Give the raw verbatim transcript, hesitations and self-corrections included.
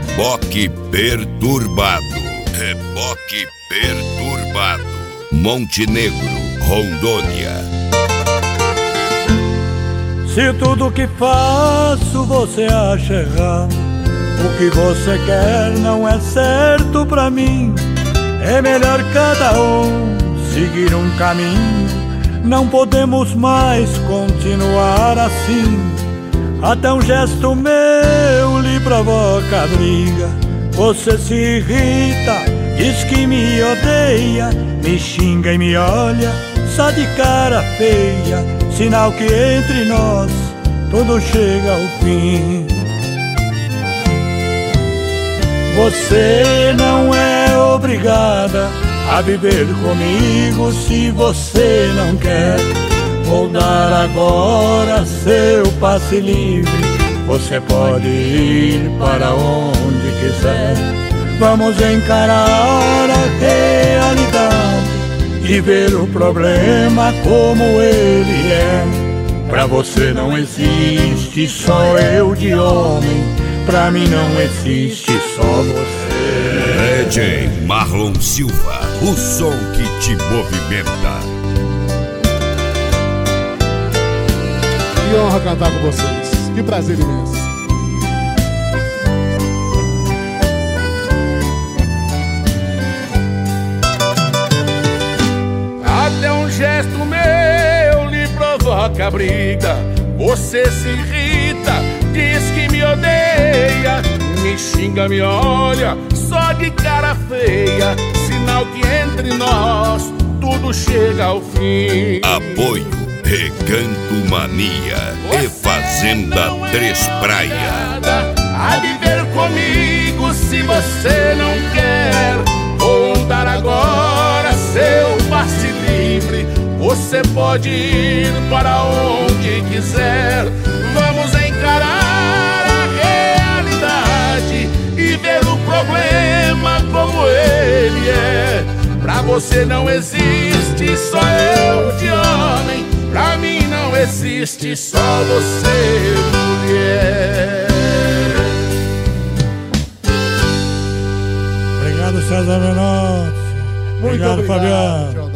Reboque perturbado. Reboque perturbado. Montenegro, Rondônia. Se tudo que faço você acha errado, o que você quer não é certo pra mim. É melhor cada um seguir um caminho. Não podemos mais continuar assim. Até um gesto meu lhe provoca briga. Você se irrita, diz que me odeia, me xinga e me olha só de cara feia. Sinal que entre nós tudo chega ao fim. Você não é obrigada a viver comigo se você não quer. Vou dar agora seu passe livre. Você pode ir para onde quiser. Vamos encarar a realidade e ver o problema como ele é. Pra você não existe só eu de homem, pra mim não existe só você. D J Marlon Silva, o som que te movimenta. Que honra cantar com vocês, que prazer imenso. Até um gesto meu lhe provoca briga. Você se irrita, diz que me odeia, me xinga, me olha só de cara feia. Sinal que entre nós tudo chega ao fim. Apoio Recanto Mania e Fazenda Três Praias. A viver comigo se você não quer. Vou dar agora seu passe livre. Você pode ir para onde quiser. Vamos encarar a realidade e ver o problema como ele é. Pra você não existe só eu de homem, pra mim não existe só você, mulher. Obrigado, César Menotti. Muito Obrigado, obrigado, Fabiano. Jornal.